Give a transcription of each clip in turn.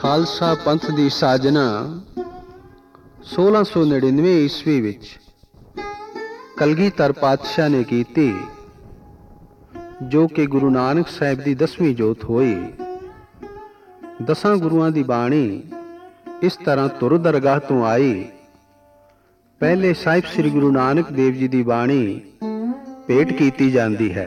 खालसा पंथ की साजना 1699 ईस्वी विच कलगीधर पातशाह ने की, जो कि गुरु नानक साहिब की 10वीं जोत होई। 10 गुरुआं की बाणी इस तरह तुर दरगाह तो आई। पहले साहिब श्री गुरु नानक देव जी की बाणी भेंट की जाती है।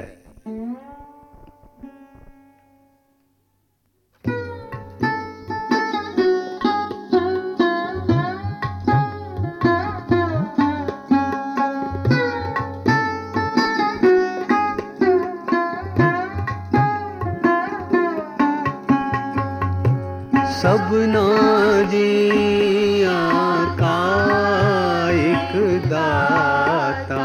सबना जियां का एक दाता,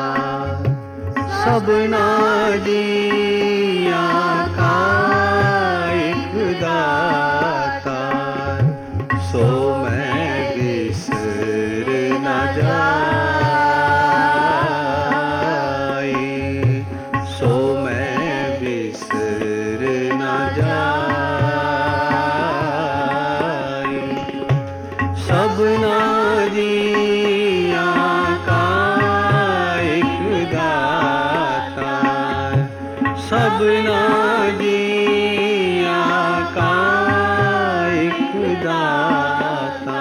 सबना जियां का एक दाता, सो मैं बिसर न जाए, सो मैं बिसर न जाए। सबना जियां का एक दाता, सबना जियां का एक दाता।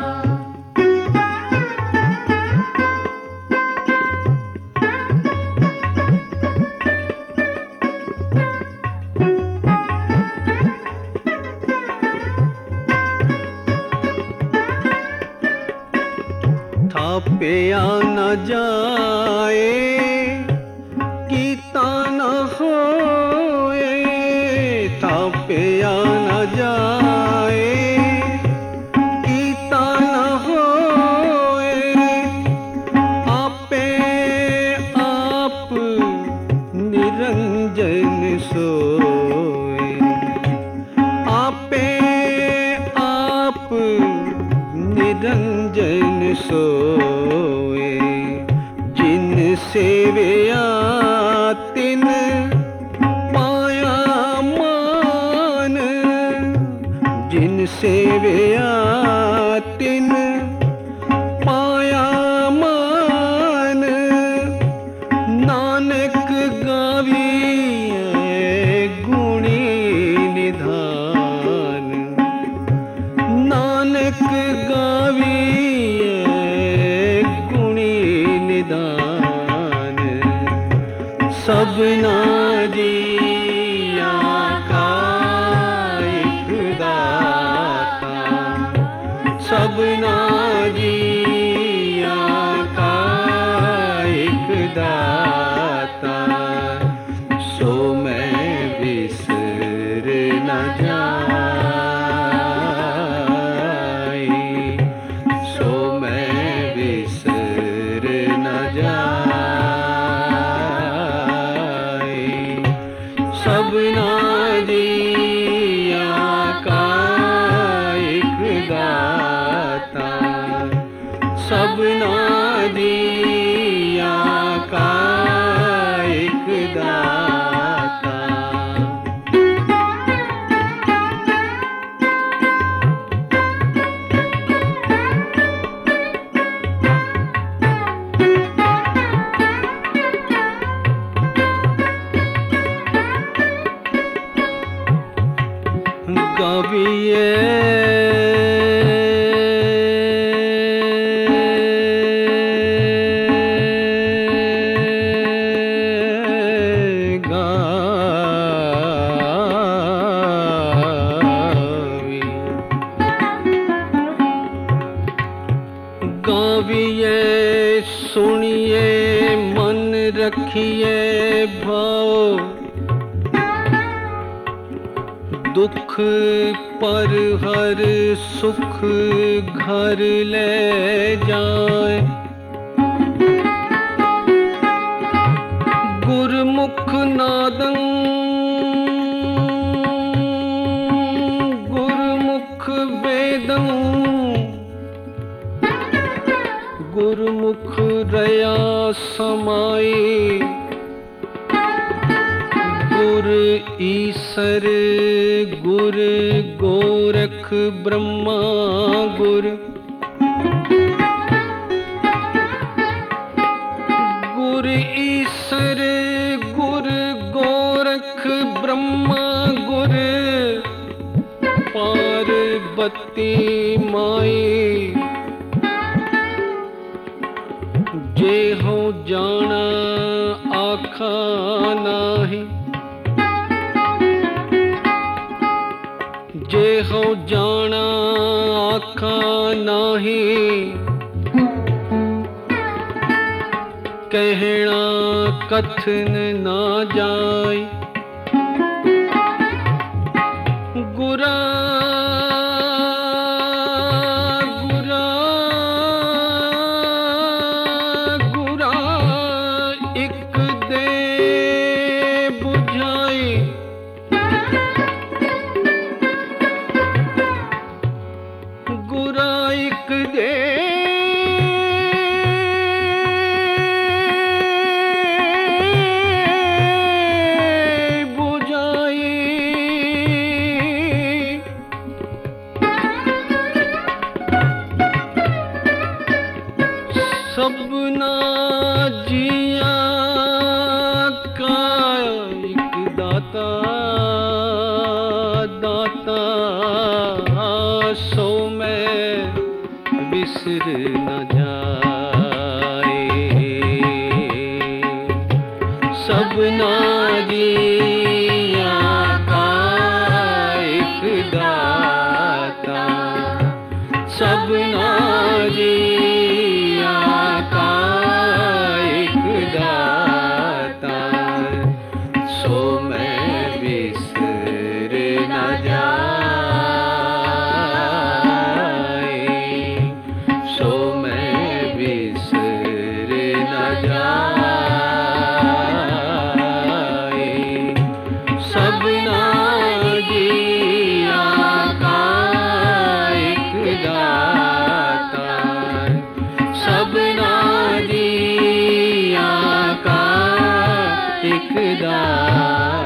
थापिया न जाए, कीता न होए, थापिया न जाए, कीता न होए, आपे आप निरंजन सोए, आपे आप निरंजन सोए। जिन सेविया तिन पाया मान, जिन सेविया तिन पाया मान, नानक गाविए गुणी निधान, नानक गाविए गुणी निदान। सबना जियां का एक दाता, सबना जियां का एक दाता, सो मैं बिसर न जाए, सो मैं बिसर न जाए। सबना जियां का एक दाता, सबना जियां का एक दाता। गाविए गाविए सुनिए मन रखिए भाव, दुख पर हर सुख घर ले जाए। गुरमुख नादं गुरमुख वेदं, गुरमुख रया समाई, गुर ईसर गुर गोरख ब्रह्मा गुर, गुर ईसर गुर गोरख ब्रह्मा गुर, पार्वती माई जे हो जाना आखा नाही, जे हो जाना आखा नाही, कहना कथन ना जाय। गुरा गुरा गुरा एक दे बुझाई, गुरा एक दे सबना जिया का एक दाता, दाता सो मैं बिसर न जाए। सबना जिया का एक दाता, सबना जिया का एक दाता, सो मैं बिसर न जाए, सो मैं बिसर न जाए। सबना जिया का एक दाता, सबना जिया का एक दाता।